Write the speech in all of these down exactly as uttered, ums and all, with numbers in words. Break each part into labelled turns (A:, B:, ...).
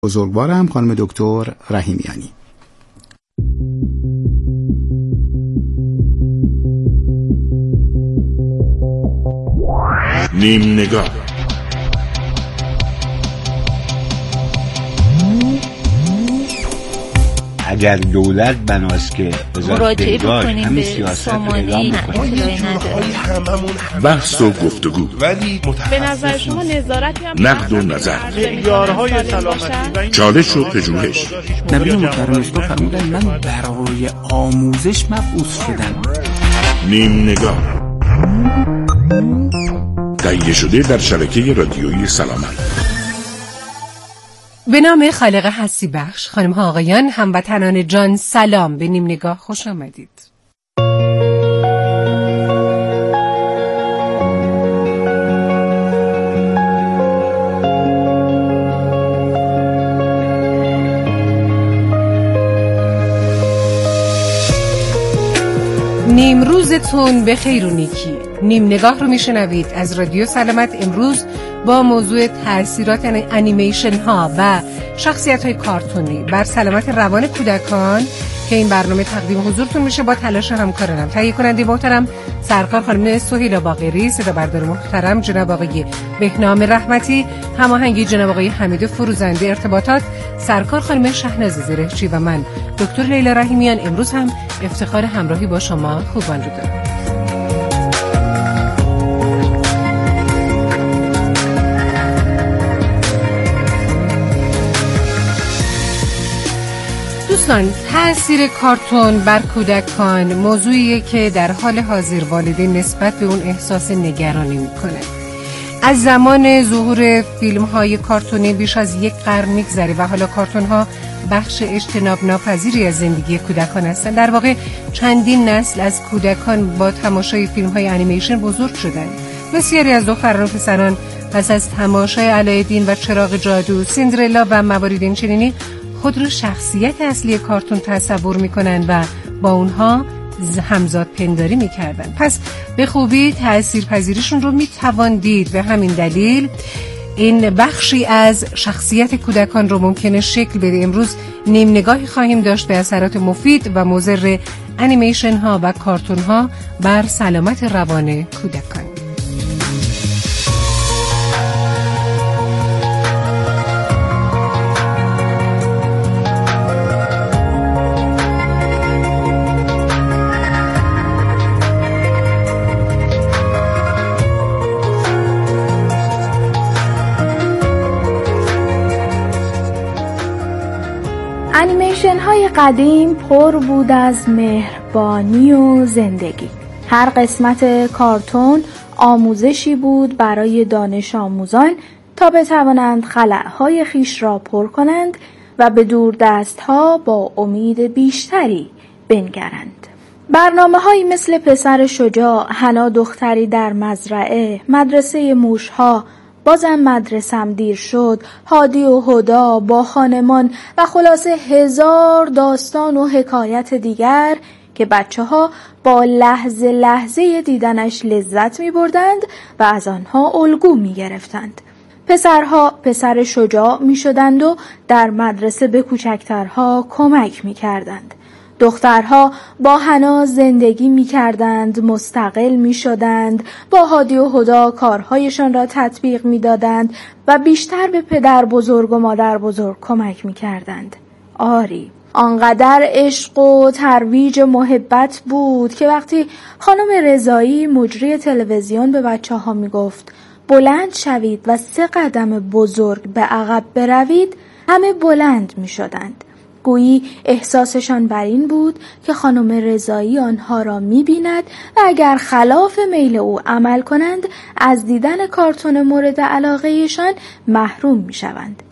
A: بزرگوارم خانم دکتر رحیمیانی.
B: نیم نگاه.
C: اگر دولت بناست که
D: مراجعه بکنیم به سامانه
B: بحث و گفتگو،
E: ولی به نظر شما نظارتی هم
B: نقد و نظر،
E: معیارهای سلامتی و
B: چالش و پژوهش.
F: نبی محترم اسلام فرمودن من برای آموزش مبعوث شدم.
B: نیم نگاه تهیه شده در شبکه رادیویی سلامت.
G: به نام خالق هستی بخش. خانم ها آقایان، هموطنان جان، سلام. به نیم نگاه خوش آمدید. نیم روزتون به خیر و نیکی. نیم نگاه رو میشنوید از رادیو سلامت. امروز با موضوع تأثیرات انیمیشن ها و شخصیت های کارتونی بر سلامت روان کودکان که این برنامه تقدیم حضورتون میشه با تلاش همکارانم. تهیه کننده محترم سرکار خانم سهیلا باقری، صدا بردار محترم جناب آقای بهنام رحمتی، هماهنگی جناب آقای حمید فروزنده، ارتباطات سرکار خانم شهناز زرهچی و من دکتر لیلا رحیمیان. امروز هم افتخار همراهی با شما خوبان رو دارم. دوستان، تأثیر کارتون بر کودکان موضوعیه که در حال حاضر والدین نسبت به اون احساس نگرانی میکنه. از زمان ظهور فیلم های کارتونی بیش از یک قرن میگذره و حالا کارتون ها بخش اجتناب ناپذیری از زندگی کودکان هستند. در واقع چندین نسل از کودکان با تماشای فیلم های انیمیشن بزرگ شدن. بسیاری از دختران و پسران پس از تماشای علایالدین و چراغ جادو، سیندرلا و موارد این چنینی خود رو شخصیت اصلی کارتون تصور میکنن و با اونها همزاد پنداری میکردن. پس به خوبی تأثیر پذیریشون رو میتوان دید. به همین دلیل این بخشی از شخصیت کودکان رو ممکنه شکل بده. امروز نیم نگاهی خواهیم داشت به اثرات مفید و مضر انیمیشن ها و کارتون ها بر سلامت روان کودکان.
H: انیمیشن های قدیم پر بود از مهربانی و زندگی. هر قسمت کارتون آموزشی بود برای دانش آموزان تا بتوانند خلأهای خیش را پر کنند و به دوردست ها با امید بیشتری بنگرند. برنامه هایی مثل پسر شجاع، حنا دختری در مزرعه، مدرسه موشها، بازم مدرسم دیر شد، هادی و هدا، با خانمان و خلاصه هزار داستان و حکایت دیگر که بچه ها با لحظه لحظه دیدنش لذت می بردند و از آنها الگو می گرفتند. پسرها پسر شجاع می شدند و در مدرسه به کوچکترها کمک می کردند. دخترها با حنا زندگی می کردند، مستقل می شدند، با هادی و هدا کارهایشان را تطبیق می دادند و بیشتر به پدر بزرگ و مادر بزرگ کمک می کردند. آری، آنقدر عشق و ترویج محبت بود که وقتی خانم رضایی مجری تلویزیون به بچه ها می گفت بلند شوید و سه قدم بزرگ به عقب بروید، همه بلند می شدند. گویی احساسشان بر این بود که خانم رضایی آنها را می‌بیند و اگر خلاف میل او عمل کنند از دیدن کارتون مورد علاقه‌شان محروم می‌شوند.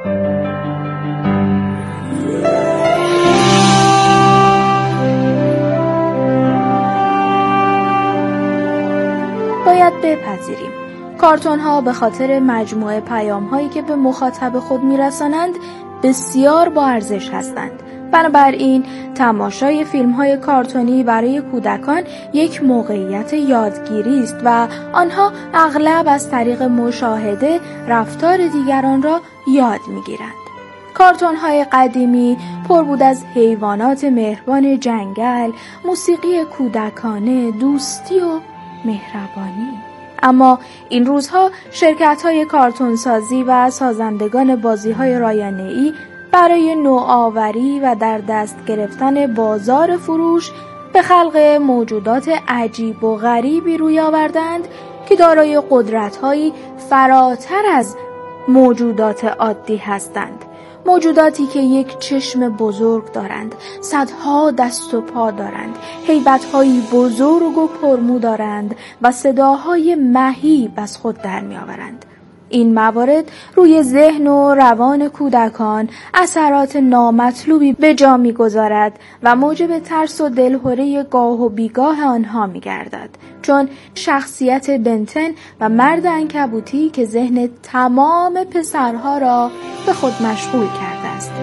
H: باید بپذیریم کارتون ها به خاطر مجموعه پیام هایی که به مخاطب خود میرسانند بسیار با ارزش هستند. بنابراین تماشای فیلم های کارتونی برای کودکان یک موقعیت یادگیری است و آنها اغلب از طریق مشاهده رفتار دیگران را یاد میگیرند. کارتون‌های قدیمی پر بود از حیوانات مهربان جنگل، موسیقی کودکانه، دوستی و مهربانی. اما این روزها شرکت‌های کارتونسازی و سازندگان بازی‌های رایانه‌ای برای نوآوری و در دست گرفتن بازار فروش به خلق موجودات عجیب و غریبی روی آوردند که دارای قدرت‌هایی فراتر از موجودات عادی هستند. موجوداتی که یک چشم بزرگ دارند، صدها دست و پا دارند، هیبت‌هایی بزرگ و پرمو دارند و صداهای مهیب از خود در می‌آورند. این موارد روی ذهن و روان کودکان اثرات نامطلوبی به جا می‌گذارد و موجب ترس و دلهره گاه و بیگاه آنها می‌گردد، چون شخصیت بنتن و مرد عنکبوتی که ذهن تمام پسرها را به خود مشغول کرده است.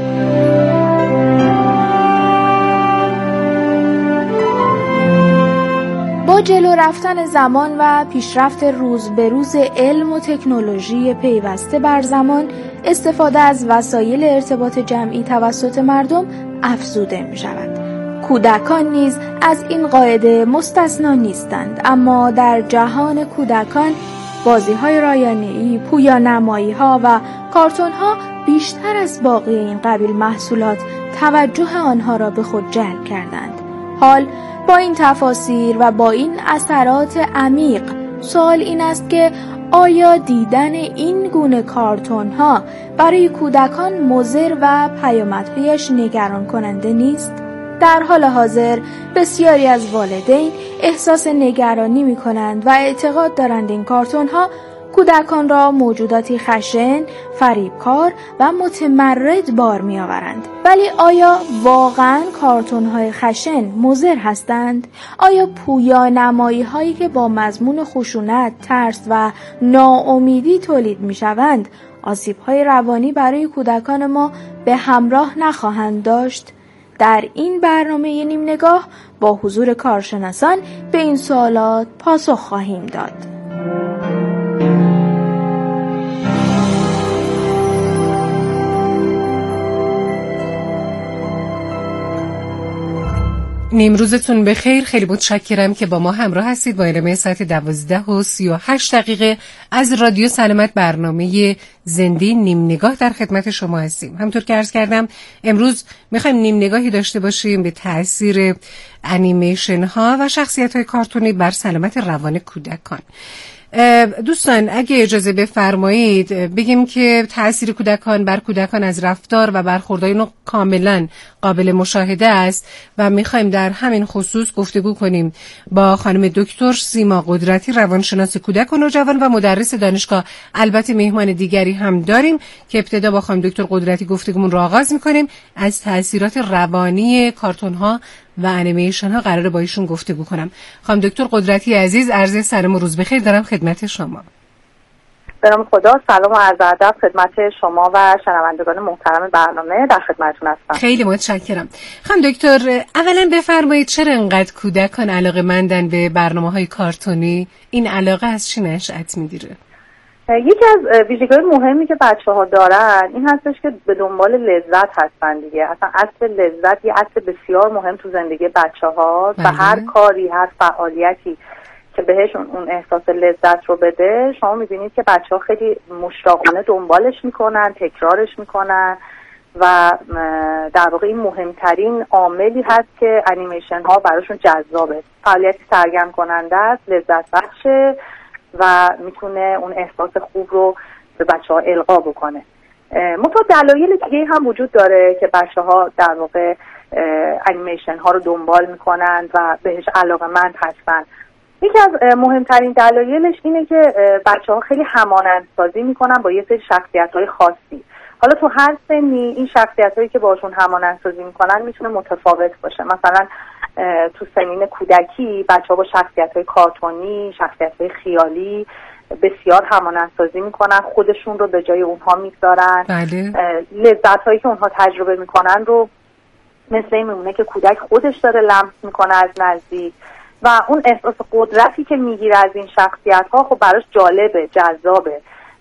H: با جلو رفتن زمان و پیشرفت روز به روز علم و تکنولوژی پیوسته بر زمان، استفاده از وسایل ارتباط جمعی توسط مردم افزوده می شود. کودکان نیز از این قاعده مستثنا نیستند، اما در جهان کودکان بازی‌های رایانه‌ای، پویانمایی‌ها و کارتون‌ها بیشتر از باقی این قبیل محصولات توجه آنها را به خود جلب کردند. حال با این تفاسیر و با این اثرات عمیق، سوال این است که آیا دیدن این گونه کارتون ها برای کودکان مضر و پیامدهایش نگران کننده نیست؟ در حال حاضر بسیاری از والدین احساس نگرانی می کنند و اعتقاد دارند این کارتون ها کودکان را موجوداتی خشن، فریبکار و متمرد بار می آورند. ولی آیا واقعاً کارتون های خشن مضر هستند؟ آیا پویانمایی هایی که با مضمون خشونت، ترس و ناامیدی تولید می شوند آسیب های روانی برای کودکان ما به همراه نخواهند داشت؟ در این برنامه نیم نگاه با حضور کارشناسان به این سوالات پاسخ خواهیم داد.
G: نیمروزتون بخیر. خیلی متشکرم که با ما همراه هستید. با اینمه ساعت دوازده و سی و هشت دقیقه از رادیو سلامت برنامه زنده نیم نگاه در خدمت شما هستیم. همونطور که عرض کردم امروز میخوایم نیم نگاهی داشته باشیم به تأثیر انیمیشن ها و شخصیت های کارتونی بر سلامت روان کودکان. دوستان اگه اجازه بفرمایید بگیم که تأثیر کودکان بر کودکان از رفتار و برخوردهای اونها کاملا قابل مشاهده است و میخوایم در همین خصوص گفتگو کنیم با خانم دکتر سیما قدرتی، روانشناس کودک و نوجوان و مدرس دانشگاه. البته مهمان دیگری هم داریم که ابتدا با خانم دکتر قدرتی گفتگومون رو آغاز میکنیم. از تأثیرات روانی کارتون ها و انیمیشن ها قراره با ایشون گفتگو کنم. خانم دکتر قدرتی عزیز، عرض سلام و روز بخیر دارم خدمت شما.
I: به نام خدا، سلام و عرض ادب خدمت شما و شنوندگان محترم برنامه، در خدمتتون هستم.
G: خیلی متشکرم. خانم دکتر اولا بفرمایید چرا انقدر کودکان علاقه‌مندن به برنامه‌های کارتونی؟ این علاقه از چی نشأت میگیره؟
I: یکی از ویژگی‌های مهمی که بچه‌ها دارن این هستش که به دنبال لذت هستن دیگه. اصلا اصل لذت یه اصل بسیار مهم تو زندگی بچه‌ها و هر کاری، هر فعالیتی که بهشون اون احساس لذت رو بده، شما می‌بینید که بچه‌ها خیلی مشتاقانه دنبالش میکنن، تکرارش میکنن و در واقع این مهمترین عاملی هست که انیمیشن ها براشون جذابه. فعالیتی سرگرم کننده است، لذت بخشه و میتونه اون احساس خوب رو به بچه ها القا بکنه. منتها دلایل دیگه هم وجود داره که بچه ها در واقع انیمیشن ها رو دنبال میکنن و بهش علاقه‌مند هستن. یکی از مهمترین دلایلش اینه که بچه ها خیلی همانندسازی میکنن با یه سری شخصیت های خاصی. حالا تو هر سنی این شخصیت هایی که باشون همانندسازی میکنن میتونه متفاوت باشه. مثلا تو سنین کودکی بچه ها با شخصیت های کارتونی، شخصیت های خیالی بسیار همانندسازی میکنن، خودشون رو به جای اونها میگذارن.
G: بله.
I: لذت هایی که اونها تجربه میکنن رو مثل این میمونه که کودک خودش داره لمس میکنه از نزدیک و اون احساس قدرتی که میگیره از این شخصیت ها خب براش جالبه، جذابه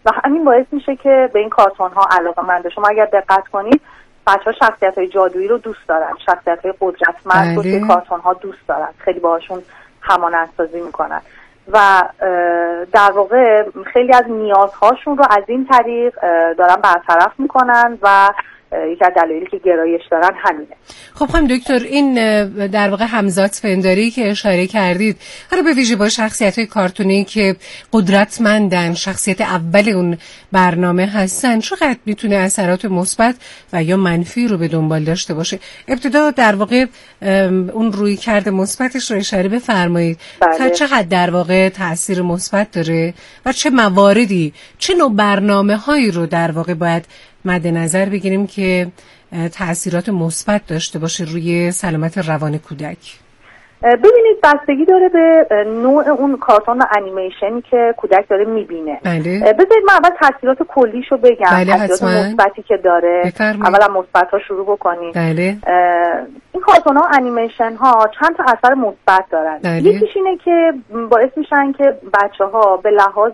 I: و همین باعث میشه که به این کارتون ها علاقه‌مند. شما اگر دقت کنید بچه‌ها شخصیت‌های جادویی رو دوست دارن، شخصیت‌های قدرتمند رو توی کارتون ها دوست دارن، خیلی باهاشون همانندسازی میکنن و در واقع خیلی از نیازهاشون رو از این طریق دارن برطرف میکنن و یکی از دلایلی که گرایش دارن همینه.
G: خب خانم دکتر، این در واقع همزاد پنداری که اشاره کردید، حالا به ویژه با شخصیت‌های کارتونی که قدرتمندن، شخصیت اول اون برنامه هستن، چقدر میتونه اثرات مثبت و یا منفی رو به دنبال داشته باشه؟ ابتدا در واقع اون رویکرد مثبتش رو اشاره بفرمایید.
I: بله.
G: تا چقدر در واقع تأثیر مثبت داره و چه مواردی، چه نوع برنامه‌هایی رو در واقع باید مد نظر بگیریم که تأثیرات مثبت داشته باشه روی سلامت روان کودک؟
I: ببینید بستگی داره به نوع اون کارتون و انیمیشنی که کودک داره میبینه.
G: بله.
I: بذارید من اول تأثیرات کلیشو بگم.
G: بله،
I: تأثیرات مثبتی که داره. اولا مثبت ها شروع بکنیم.
G: بله.
I: این کارتون ها و انیمیشن ها چند تا اثر مثبت دارن.
G: بله.
I: یکیش اینه که باعث میشن که بچه ها به لحاظ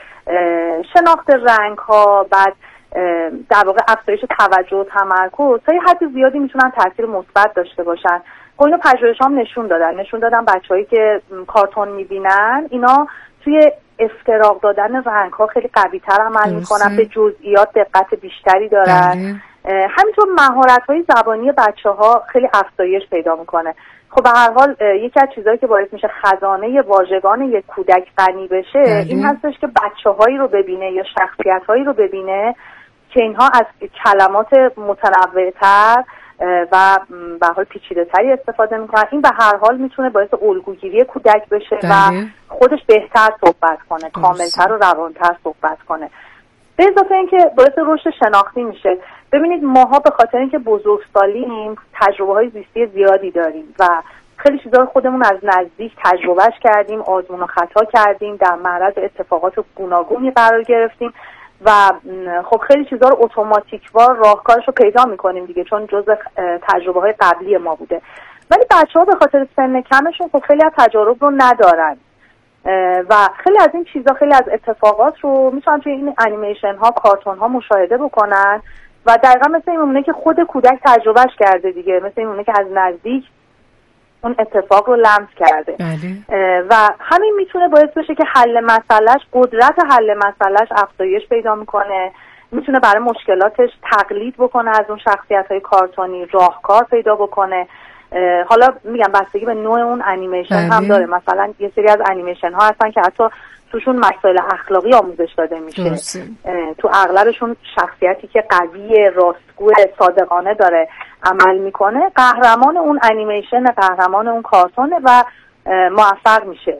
I: شناخت رنگ ها، بعد در واقع افزایش توجه و تمرکز تا یه حد زیادی میتونن تاثیر مثبت داشته باشن. خب اینو پژوهش هم نشون دادن نشون دادن بچه‌هایی که کارتون میبینن اینا توی افتراق دادن رنگ ها خیلی قوی تر عمل میکنن، به جزئیات دقت بیشتری دارن. همینطور مهارت های زبانی بچه ها خیلی افزایش پیدا میکنه. خب به هر حال یکی از چیزایی که باعث میشه خزانه واژگان یک کودک غنی بشه داره. این هستش که بچه‌هایی رو ببینه یا شخصیت‌هایی رو ببینه که اینها از کلمات متنوع‌تر و به حال پیچیده‌تری استفاده میکنن. این به هر حال میتونه باعث الگوگیری کودک بشه داره. و خودش بهتر صحبت کنه، کاملتر و روانتر صحبت کنه. به اضافه اینکه باعث رشد شناختی میشه. ببینید ماها به خاطر اینکه بزرگسالیم تجربه‌های زیستی زیادی داریم و خیلی چیزا رو خودمون از نزدیک تجربهش کردیم، آزمون و خطا کردیم، در معرض اتفاقات گوناگونی قرار گرفتیم و خب خیلی چیزا رو اتوماتیکوار راهکارش رو پیدا میکنیم دیگه، چون جزء تجربه های قبلی ما بوده. ولی بچه‌ها به خاطر سن کمشون خب خیلی از تجارب رو ندارن و خیلی از این چیزا، خیلی از اتفاقات رو میتونن توی این انیمیشن ها، کارتون ها مشاهده بکنن و دقیقا مثل این مونه که خود کودک تجربهش کرده دیگه، مثل این مونه که از نزدیک اون اتفاق رو لمس کرده.
G: بله.
I: و همین میتونه باعث بشه که حل مسئلهش، قدرت حل مسئلهش افزایش پیدا میکنه، میتونه برای مشکلاتش تقلید بکنه از اون شخصیت‌های کارتونی، راهکار پیدا بکنه. حالا میگم بستگی به نوع اون انیمیشن بله. هم داره. مثلا یه سری از انیمیشن ها هستن که حتی توشون مسائل اخلاقی آموزش داده میشه. درسته. تو اغلبشون شخصیتی که قوی، راستگو، صادقانه داره عمل میکنه، قهرمان اون انیمیشن، قهرمان اون کارتونه و موفق میشه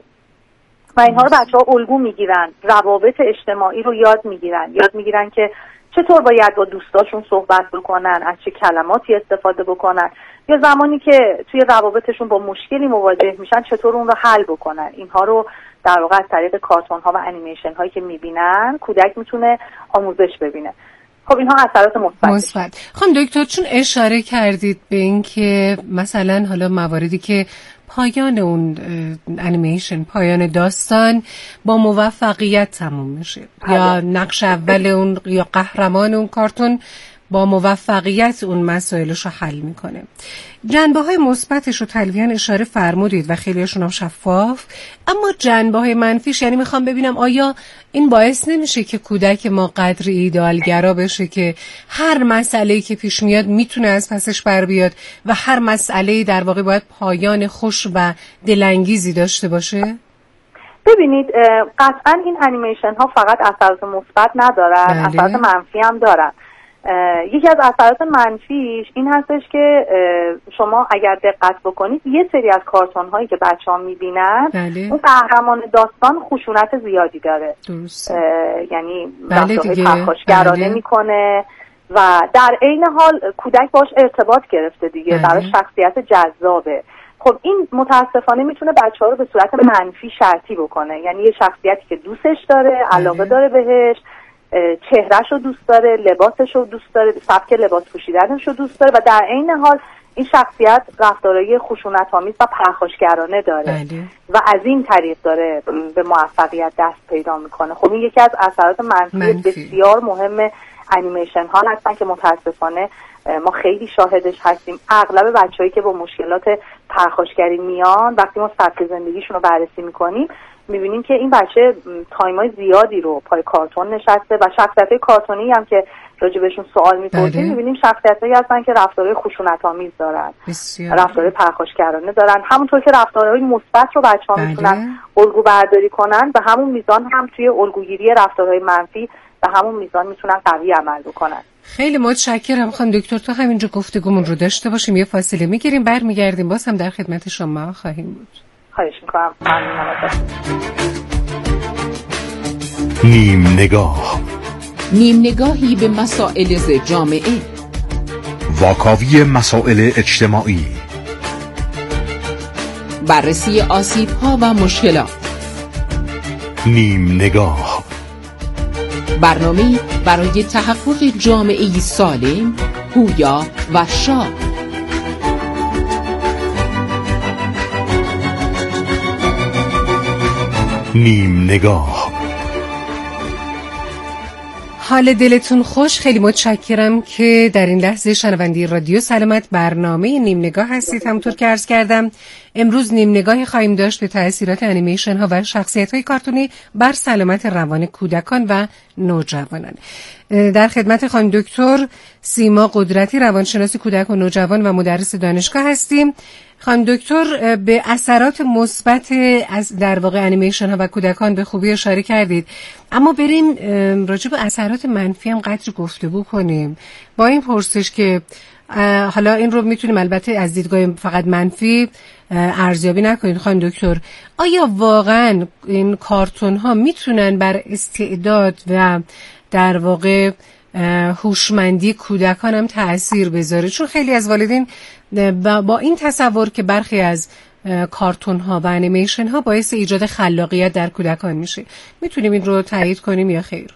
I: و اینها رو بچه ها الگو میگیرن، روابط اجتماعی رو یاد میگیرن یاد میگیرن که چطور باید با دوستاشون صحبت بکنن، از چه کلماتی استفاده بکنن، یا زمانی که توی روابطشون با مشکلی مواجه میشن چطور اون رو حل بکنن. اینها رو در واقع از طریق کارتون ها و انیمیشن هایی که میبینن کودک میتونه آموزش ببینه. خب اینها اثرات مثبت.
G: مثبت. خانم دکتر، چون اشاره کردید به این که مثلا حالا مواردی که پایان اون انیمیشن، پایان داستان با موفقیت تموم میشه یا نقش اول اون یا قهرمان اون کارتون با موفقیت اون مسائلش رو حل میکنه، جنبه های مثبتش رو تلویحاً اشاره فرمودید و خیلیشون هم شفاف، اما جنبه های منفیش، یعنی میخوام ببینم آیا این باعث نمیشه که کودک ما قدری ایدئالگرا بشه که هر مسئله‌ای که پیش میاد میتونه از پسش بر بیاد و هر مسئله‌ای در واقع باید پایان خوش و دلانگیزی داشته باشه؟
I: ببینید قطعاً این انیمیشن ها فقط اثرات مثبت ندارن، اثرات منفی هم دارن. یکی از اثرات منفیش این هستش که شما اگر دقت بکنید یه سری از کارتون هایی که بچه ها میبینن
G: بله.
I: اون قهرمان داستان خشونت زیادی داره. یعنی
G: بله
I: پرخاشگرانه بله. میکنه و در عین حال کودک باش ارتباط گرفته دیگه، بله. برای شخصیت جذابه. خب این متاسفانه میتونه بچه ها رو به صورت منفی شرطی بکنه، یعنی یه شخصیتی که دوستش داره، علاقه بله. داره بهش، چهرهش رو دوست داره، لباسش رو دوست داره، سبک لباس پوشیدنش رو دوست داره و در عین حال این شخصیت رفتارهای خشونت‌آمیز و پرخاشگرانه داره
G: بله.
I: و از این طریق داره به موفقیت دست پیدا میکنه. خب این یکی از اثرات منفی, منفی. بسیار مهم انیمیشن ها هستن که متاسفانه ما خیلی شاهدش هستیم. اغلب بچه‌هایی که با مشکلات پرخاشگری میان، وقتی ما سبک زندگیشون رو بررسی میکنیم میبینیم که این بچه تایمای زیادی رو پای کارتون نشسته و شخصیت‌های کارتونی هم که راجع بهشون سوال می‌پرسیم میبینیم شخصیت‌هایی هستن که رفتارهای خشونت‌آمیز دارن، رفتارهای پرخاشگرانه دارن. همونطور که رفتارهای مثبت رو بچه‌ها بله. میتونن الگو برداری کنن، به همون میزان هم توی الگوگیری رفتارهای منفی به همون میزان میتونن قوی عمل بکنن.
G: خیلی متشکرم خانم دکتر. تا همینجا گفتگومون رو داشته باشیم، یه فاصله میگیریم، برمیگردیم، باز هم در خدمت شما خواهیم بود.
I: خواهش میکنم.
B: نیم نگاه،
J: نیم نگاهی به مسائل جامعه،
B: واکاوی مسائل اجتماعی،
J: بررسی آسیب‌ها و مشکلات.
B: نیم نگاه،
J: برنامه برای تحقق جامعه‌ای سالم، پویا و شاد.
B: نیم نگاه.
G: حال دلتون خوش، خیلی متشکرم که در این لحظه شنونده رادیو سلامت برنامه نیم نگاه هستید. همونطور که عرض کردم امروز نیم نگاهی خواهیم داشت به تأثیرات انیمیشن ها و شخصیت های کارتونی بر سلامت روان کودکان و نوجوانان. در خدمت خانم دکتر سیما قدرتی، روانشناس کودک و نوجوان و مدرس دانشگاه هستیم. خانم دکتر به اثرات مثبت از در واقع انیمیشن ها و کودکان به خوبی اشاره کردید، اما بریم راجع به اثرات منفی هم قدری گفتگو کنیم. با این پرسش که حالا این رو میتونیم البته از دیدگاه فقط منفی ارزیابی نکنید خانم دکتر، آیا واقعا این کارتون ها میتونن بر استعداد و در واقع هوشمندی کودکان هم تأثیر بذاره؟ چون خیلی از والدین با این تصور که برخی از کارتون ها و انیمیشن ها باعث ایجاد خلاقیت در کودکان میشه، میتونیم این رو تایید کنیم یا خیر؟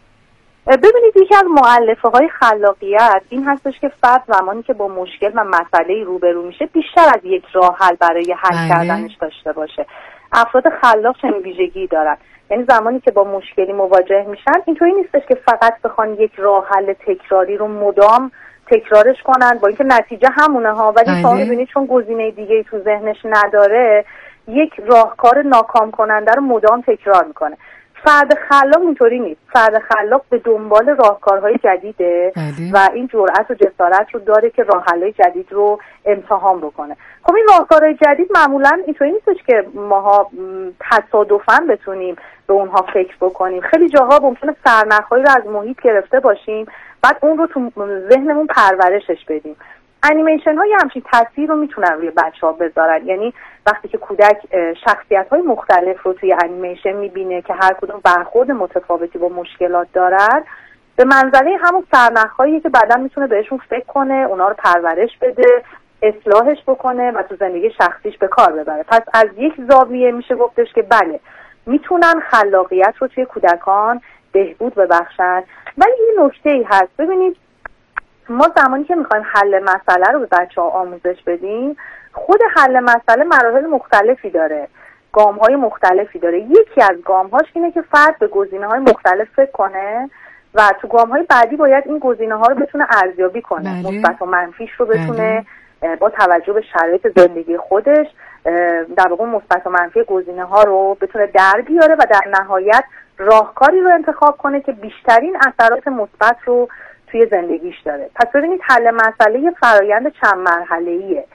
I: ببینید یکی از مؤلفه های خلاقیت این هستش که فرد زمانی که با مشکل و مسئله روبرو میشه بیشتر از یک راه حل برای حل بله. کردنش داشته باشه. افراد خلاق چنین ویژگی دارن، یعنی زمانی که با مشکلی مواجه میشن اینطوری نیستش که فقط بخوان یک راه حل تکراری رو مدام تکرارش کنن با اینکه نتیجه همونه ها، ولی شما می‌بینید چون گزینه دیگه ای تو ذهنش نداره یک راهکار ناکام کننده رو مدام تکرار میکنه. فرد خلاق اینطوری نیست. فرد خلاق به دنبال راهکارهای جدیده بله. و این جرأت و جسارت رو داره که راه حل‌های جدید رو امتحان بکنه. خب این راهکارهای جدید معمولا اینطوری نیستش که ماها تصادفاً بتونیم به اونها فکر بکنیم. خیلی جاها ممکنه سرنخ‌هایی رو از محیط گرفته باشیم، بعد اون رو تو ذهنمون پرورشش بدیم. انیمیشن ها یه همچین تاثیر رو میتونن روی بچه ها بذارن. یعنی وقتی که کودک شخصیت های مختلف رو توی انیمیشن میبینه که هر کدوم برخورد متفاوتی با مشکلات دارن، به منزله همون سرنخ‌هایی که بعداً میتونه بهشون فکر کنه، اونا رو پرورش بده، اصلاحش بکنه و تو زندگی شخصیش به کار ببره. پس از یک زاویه میشه گفتش که بله میتونن خلاقیت رو توی کودکان بهبود ببخشن. ولی این نکته‌ای هست، ببینید ما زمانی که میخوایم حل مسئله رو به بچه‌ها آموزش بدیم، خود حل مسئله مراحل مختلفی داره، گام‌های مختلفی داره. یکی از گام‌هاش اینه که فرد به گزینه‌های مختلف فکر کنه و تو گام‌های بعدی باید این گزینه‌ها رو بتونه ارزیابی کنه، مثبت و منفیش رو بتونه با توجه به شرایط زندگی خودش در واقع مثبت و منفی گزینه‌ها رو بتونه در بیاره و در نهایت راهکاری رو انتخاب کنه که بیشترین اثرات مثبت رو توی زندگیش داره. پس ببینید حل مسئله یه فرایند چند مرحله‌ایه.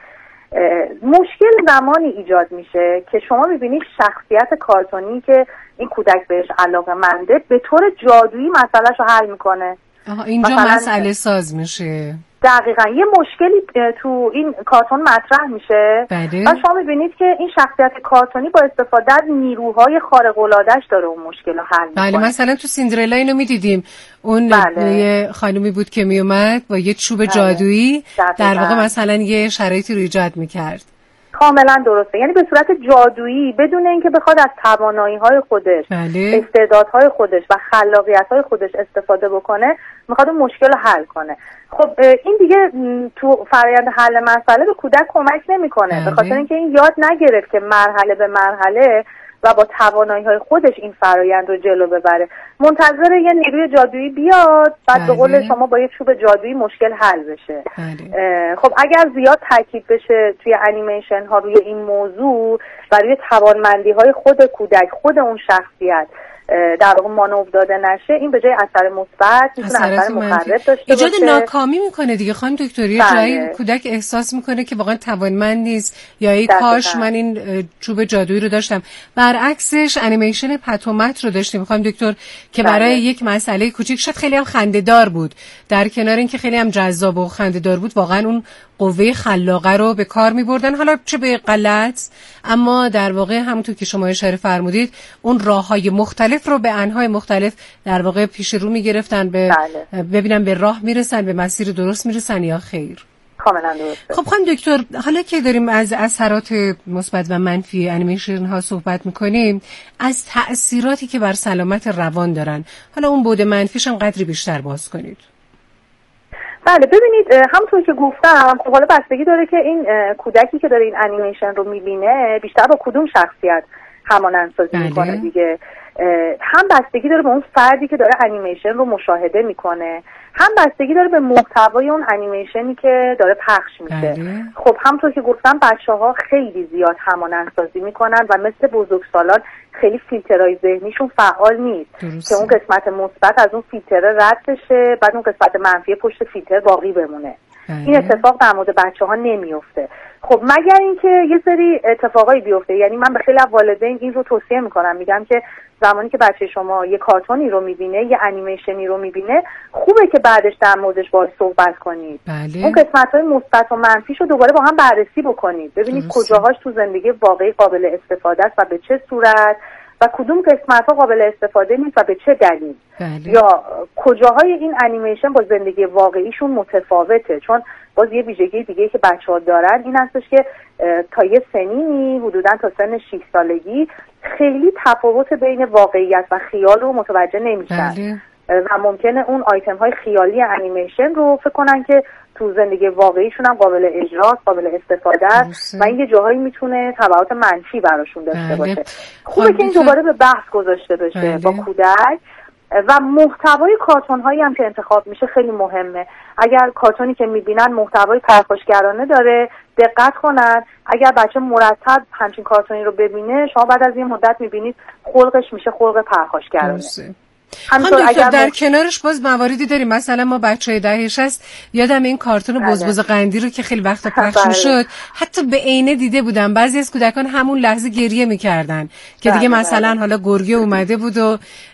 I: مشکل زمانی ایجاد میشه که شما میبینید شخصیت کارتونی که این کودک بهش علاقه‌منده به طور جادویی مسئله‌شو حل میکنه.
G: آها اینجا مسئله ساز میشه.
I: دقیقاً یه مشکلی تو این کارتون مطرح میشه و شما میبینید که این شخصیت کارتونی با استفاده از نیروهای خارق‌العاده‌اش داره اون مشکل رو حل میکنه.
G: بله مثلا تو سیندرلا اینو میدیدیم، اون بله. یه خانومی بود که میومد با یه چوب بله. جادویی در واقع مثلا یه شرایطی رو ایجاد میکرد.
I: کاملا درسته. یعنی به صورت جادویی بدون اینکه بخواد از توانایی‌های خودش،
G: بله.
I: استعدادهای خودش و خلاقیت‌های خودش استفاده بکنه، میخواد اون مشکل رو حل کنه. خب این دیگه تو فرآیند حل مسئله به کودک کمک نمیکنه،
G: بله.
I: به خاطر اینکه این یاد نگرفت که مرحله به مرحله و با توانایی‌های خودش این فرآیند رو جلو ببره. منتظر یه نیروی جادویی بیاد، بعد به قول شما با یه چوب جادویی مشکل حل بشه.
G: بله.
I: خب اگر زیاد تاکید بشه توی انیمیشن ها روی این موضوع و روی توانمندی‌های خود کودک، خود اون شخصیت در واقع مانور داده نشه، این به جای اثر مثبت میتونه اثر مخرب داشته باشه.
G: ایجاد ناکامی میکنه دیگه خانم دکتر. یه جایی کودک احساس میکنه که واقعا توانمند نیست یا ای کاش من این چوب جادویی رو داشتم. برعکسش انیمیشن پتومت رو داشتیم خانم دکتر که برای بله. یک مسئله کوچیک شاید خیلی هم خنده‌دار بود، در کنار اینکه خیلی هم جذاب و خنده‌دار بود، واقعا اون قوه خلاقه رو به کار می‌بردن، حالا چه به غلط، اما در واقع همونطور که شما اشاره فرمودید اون راه‌های مختلف رو به انواع مختلف در واقع پیش رو می‌گرفتن، به بله. ببینن به راه میرسن، به مسیر درست میرسن یا خیر.
I: کاملا درسته.
G: خب خانم دکتر، حالا که داریم از اثرات مثبت و منفی انیمیشن ها صحبت میکنیم، از تأثیراتی که بر سلامت روان دارن، حالا اون بعد منفیش هم قدری بیشتر باز کنید.
I: بله ببینید، همونطور که گفتم خب حالا بستگی داره که این کودکی که داره این انیمیشن رو میبینه بیشتر با کدوم شخصیت همانندسازی
G: بله.
I: میکنه دیگه. هم بستگی داره به اون فردی که داره انیمیشن رو مشاهده میکنه، هم بستگی داره به محتوای اون انیمیشنی که داره پخش میشه.
G: بله.
I: خب همونطور که گفتم بچه‌ها خیلی زیاد همانندسازی میکنن و مثل بزرگسالان خیلی فیلترهای ذهنیشون فعال نیست درسته. که اون قسمت مثبت از اون فیلتر رد بشه، بعد اون قسمت منفی پشت فیلتر باقی بمونه. بله. این اتفاق در مورد بچه‌ها نمیفته. خب مگر اینکه یه سری اتفاقایی بیفته. یعنی من به خیلی والدین این رو توصیه میکنم، میگم که زمانی که بچه شما یه کارتونی رو میبینه، یه انیمیشنی رو میبینه، خوبه که بعدش در موردش باهاش صحبت کنید.
G: بله.
I: اون قسمت‌های مثبت و منفیشو دوباره با هم بررسی بکنید، ببینید درسته. کجاهاش تو زندگی واقعی قابل استفاده است و به چه صورت، و کدوم قسمت‌ها قابل استفاده نیست و به چه دلیل.
G: بله.
I: یا کجاهای این انیمیشن با زندگی واقعیشون متفاوته. چون باز یه ویژگی دیگه که بچه‌ها دارن این هستش که تا یه سنینی، حدوداً تا سن شش سالگی، خیلی تفاوت بین واقعیت و خیال رو متوجه نمیشن.
G: بله.
I: و ممکنه اون آیتم های خیالی انیمیشن رو فکر کنن که تو زندگی واقعیشون هم قابل اجراست، قابل استفاده است و این یه جاهایی میتونه تبعات منفی براشون داشته
G: بله.
I: باشه. خوبه که این دوباره به بحث گذاشته بشه بله. با کودک. و محتوای کارتون هایی هم که انتخاب میشه خیلی مهمه. اگر کارتونی که میبینن محتوای پرخاشگرانه داره، دقت کنن. اگر بچه مرتب همچین کارتونی رو ببینه، شما بعد از یه مدت میبینید خلقش میشه خلق پرخاشگرانه.
G: خانم دکتر در کنارش باز مواردی داریم، مثلا ما بچهای دهه شصت یادم این کارتون بزبز قندی رو که خیلی وقت پخش میشد، حتی به عینه دیده بودم بعضی از کودکان همون لحظه گریه میکردن که دیگه بله مثلا بله. حالا گرگه اومده بود و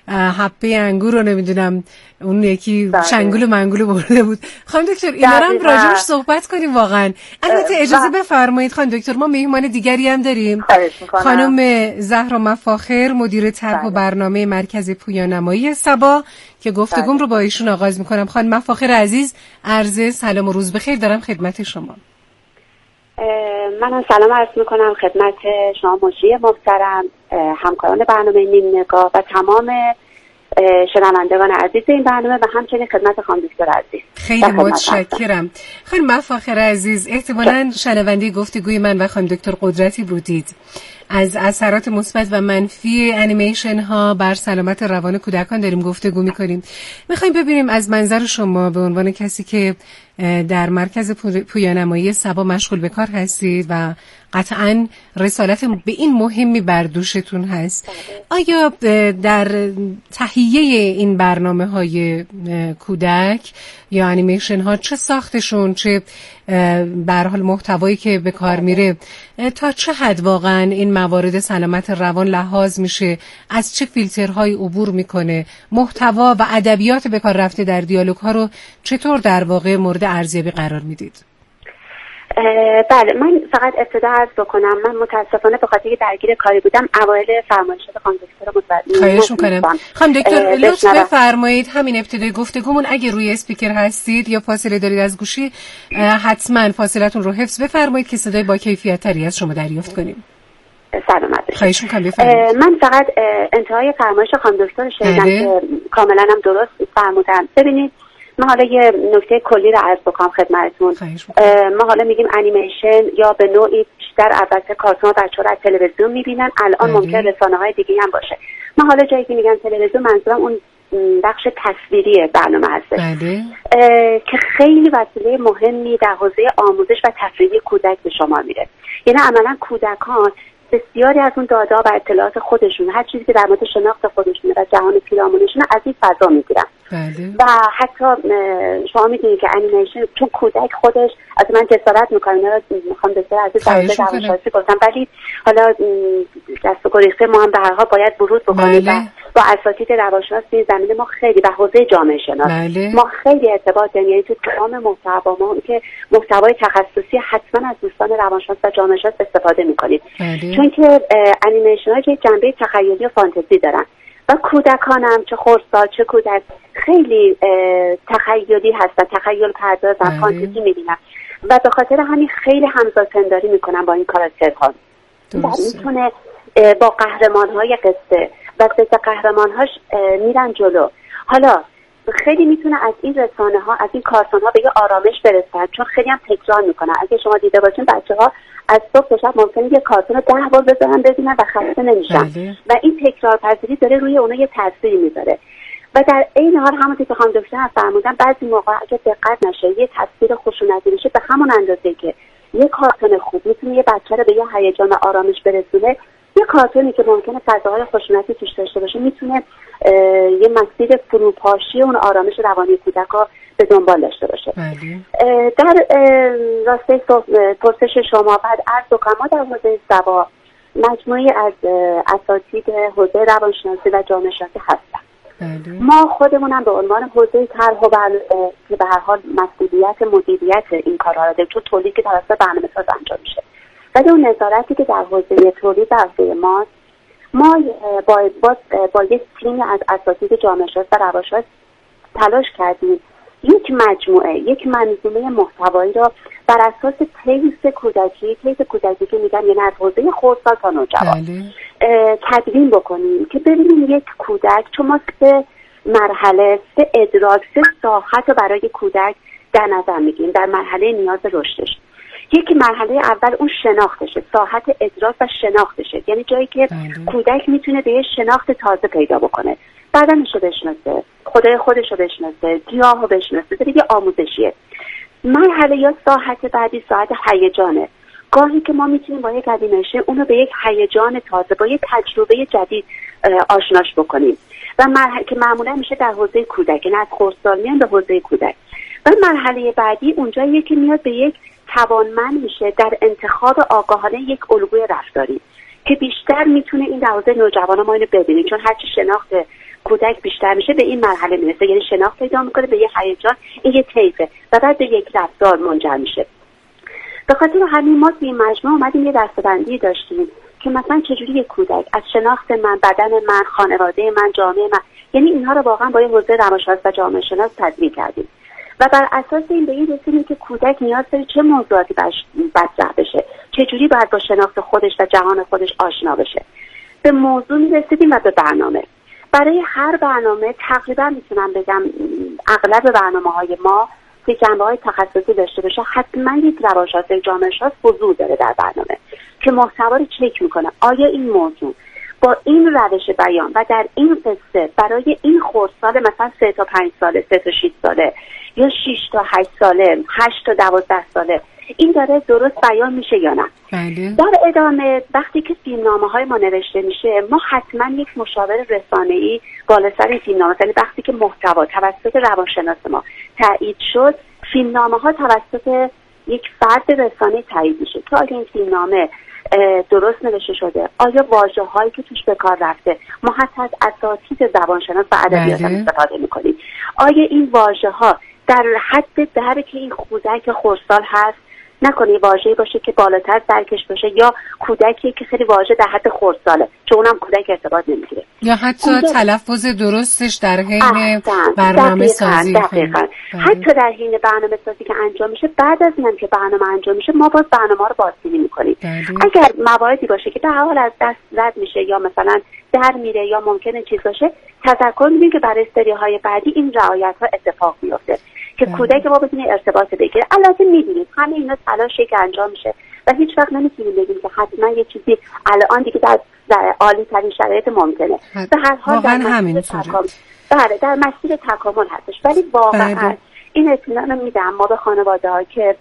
G: حبه انگور رو نمیدونم اون یکی بله. شنگول و منگول برده بود. خانم دکتر اینا رو هم راجعش صحبت کنیم واقعا. البته اجازه بفرمایید خانم دکتر، ما مهمان دیگری هم داریم، خانم زهرا مفاخر، مدیر طرح و برنامه مرکز پویانمایی سبا، که گفتگوم رو با ایشون آغاز میکنم. خانم مفاخر عزیز، عرض سلام و روز بخیر دارم خدمت شما.
K: منم سلام عرض میکنم خدمت شما مجری محترم، همکاران برنامه نیم نگاه و تمام شنوندگان عزیز این برنامه و همچنین خدمت خانم دکتر عزیز.
G: خیلی متشکرم. خانم مفاخر عزیز، احتمالاً شنونده گفتگوی من و خانم دکتر قدرتی بودید. از اثرات مثبت و منفی انیمیشن ها بر سلامت روان کودکان داریم گفتگو میکنیم. میخوایم ببینیم از منظر شما به عنوان کسی که در مرکز پویانمایی سبا مشغول به کار هستید و قطعاً رسالت به این مهمی بر دوشتون هست، آیا در تهیه این برنامه های کودک یا انیمیشن ها، چه ساختشون، چه به هر حال محتوایی که به کار میره، تا چه حد واقعاً این موارد سلامت روان لحاظ میشه، از چه فیلترهایی عبور میکنه، محتوا و ادبیات به کار رفته در دیالوگ ها رو چطور در واقع مورد ارزیابی قرار میدید؟
K: بله، من فقط ابتدا عرض بکنم من متاسفانه به خاطر درگیر کاری بودم اوایل فرمایشات خانم دکتر رو متوجه
G: خواهش می‌کنم. خانم دکتر لطف بفرمایید همین ابتدای گفتگومون اگه روی اسپیکر هستید یا فاصله دارید از گوشی حتما فاصلتون رو حفظ بفرمایید که صدای با کیفیت تری از شما دریافت کنیم.
K: سلامت باشید.
G: خواهش می‌کنم بفرمایید.
K: من فقط انتهای فرمایش خانم دکتر شنیدم که کاملا هم درست فرمودن. ببینید ما حالا یه نکته کلی رو عرض بکنم خدمتتون. ما حالا میگیم انیمیشن یا به نوعی بیشتر البته کارتون بچه‌ها از تلویزیون میبینن، الان ممکن رسانه‌های دیگه هم باشه. ما حالا جایی که میگن تلویزیون منظورم اون بخش تصویری برنامه هست که خیلی وسیله مهمی در حوزه آموزش و تفریحی کودک به شما میره. یعنی عملا کودکان بسیاری از اون دادا و اطلاعات خودشون، هر چیزی که در مورد شناخت خودشون و جهان پیرامونشون از این فضا میگیرن.
G: بله.
K: و حتی شما میدونید که انیمیشن چون کودک خودش از من جسارت میکنه، اینا رو میخوام بسیار از این در روانشناسی گفتم، ولی حالا دست و گریخته ما هم به هر حال باید ورود بکنیم. بله. و با اساتید روانشناس این زمینه ما خیلی به حوزه جامعه شناس
G: بله.
K: ما خیلی ارتباط داریم. یعنی تو تمام محتوا ما که محتوای تخصصی حتما از دوستان روانشناس و جامعه شناس استفاده میکنید.
G: بله.
K: چون که انیمیشن ها که جنبه تخیلی و فانتزی دارن و کودکانم چه خردسال چه کودک خیلی تخیلی هستن، تخیل پردازن، فانتزی میبینن و به خاطر همین خیلی همزادپنداری میکنن با این کاراکترها و میتونه با قهرمان‌های قصه و ضد قهرمان‌هاش میرن جلو. حالا خیلی میتونه از این رسانه ها از این کارتون ها به یه آرامش برسن، چون خیلی هم تکرار میکنن. اگه شما دیده باشین بچه‌ها از صبح تا شب ممکنه یه کارتون رو ده بار بذارن ببینن و خسته نمیشن. بله. و این تکرار پذیری داره روی اونها یه تاثیری میذاره و در این حال همونطور که خانم دکتر فرمودن بعضی موقع اگه دقت نشه یه تصویر خشونتی بشه به همون اندازه که یه کارتون خوب میتونه یه بچه رو به یه هیجان و آرامش برسونه، یه کارتونی که ممکنه فضاهای خشونتی توش داشته باشه میتونه یه مسیر فروپاشی اون آرامش روانی کودک‌ها به دنبال داشته باشه. در راسته پرسش شما بعد عرض بکنم ما در حوزه سوا مجموعی از اساتید حوزه روانشناسی و جامعه شناسی هستن. ما خودمونم به عنوان حوزه طرح و برنامه که به هر حال مسئولیت مدیریت این کارها رو داریم، چون تولید که توسط برنامه‌ساز انجام میشه، ولی اون نظارتی که در حوزه تولید در حوزه ماست، ما با با, با یک تیم از اساتید جامعه شناس و روانشناس تلاش کردیم یک مجموعه یک منظومه محتوایی را بر اساس تیز کودکی تیز کودکی که میگن یعنی از حوزه خردسال تا نوجوان تدوین بکنیم که ببینیم یک کودک، چون ما سه مرحله سه ادراک سه ساحت برای کودک در نظر میگیریم در مرحله نیاز رشدش. یکی مرحله اول اون شناختشه، ساحت ادراک و شناختشه، یعنی جایی که بله. کودک میتونه به یه شناخت تازه پیدا بکنه، بدنش رو بشناسه، خدای خودش رو بشناسه، گیاه رو بشناسه، دیگه آموزشیه. مرحله یا ساحت بعدی ساحت هیجانه، گاهی که ما میتونیم با یک انیمیشن اونو به یک هیجان تازه با یک تجربه جدید آشناش بکنیم و مرحله که معمولا میشه در حوزه کودک، یعنی از خردسال میان به حوزه کودک. و مرحله بعدی اونجاییه که میاد به یک توانمند میشه در انتخاب آگاهانه یک الگوی رفتاری که بیشتر میتونه این در حوزه نوجوانا ما اینو ببینیم، چون هرچی شناخت کودک بیشتر میشه به این مرحله میرسه، یعنی شناخت پیدا میکنه به یه هیجان، این یه طیفه و بعد به یک رفتار منجر میشه. به خاطر همین ما توی این مجموعه اومدیم یه دسته‌بندی داشتیم که مثلا چجوری یک کودک از شناخت من، بدن من، خانواده من، جامعه من، یعنی اینها رو واقعا با یه حوزه روانشناس و جامعه شناس تدوین کردیم و بر اساس این به این رسیدیم که کودک نیاز داره چه موضوعاتی مطرح بشه، چجوری باید با شناخت خودش و جهان خودش آشنا بشه. به موضوع می‌رسیدیم و به برنامه. برای هر برنامه تقریبا میتونم بگم اغلب برنامه‌های ما که جنبه‌های تخصصی داشته باشه حتما یک روانشناس جامعه شناس حضور داره در برنامه که محتوا رو چک میکنه آیا این موضوع با این روش بیان و در این قصه برای این خردسال مثلا سه تا پنج ساله، سه تا شش ساله یا شش تا هشت ساله، هشت تا دوازده ساله این داره درست بیان میشه یا نه.
G: بله.
K: در ادامه وقتی که فیلمنامه های ما نوشته میشه ما حتما یک مشاور رسانه‌ای بالا سر فیلمنامه، یعنی وقتی که محتوا توسط روانشناس ما تایید شد فیلمنامه ها توسط یک فرد رسانه‌ای تایید میشه که آیا این فیلمنامه درست نوشته شده، آیا واژه هایی که توش به کار رفته ما حتی از اساتید زبانشناس و ادبیات هم استفاده میکنیم، آیا این واژه ها در حد درک این کودک خردسال هست نکنه واژه‌ای باشه که بالاتر درکش باشه یا کودکی که خیلی واژه در حد خردساله، چون اونم کودک ارتباط نمیگیره.
G: یا حتی اونجا... تلفظ درستش در حین برنامه سازی.
K: دقیقاً. حتی در حین برنامه سازی که انجام میشه، بعد از اینم که برنامه انجام میشه ما باز برنامه رو بازبینی میکنیم. اگر مواردی باشه که به هر حال از دست رد میشه یا مثلا در میره یا ممکنه چیز باشه، تذکر میدیم که برای سری‌های بعدی این رعایت‌ها اتفاق میفته که کودک ما بتونه ارتباط بگیره. البته میدونید همه اینا تلاشی که انجام میشه و هیچ وقت نمیتونیم بگیم که حتما یه چیزی الان دیگه در, در عالی ترین شرایط ممکنه. به هر حال در مسیر تکامل، بله در مسیر تکامل هستش، ولی واقعا این اطمینان رو میدم ما به خانواده‌ها که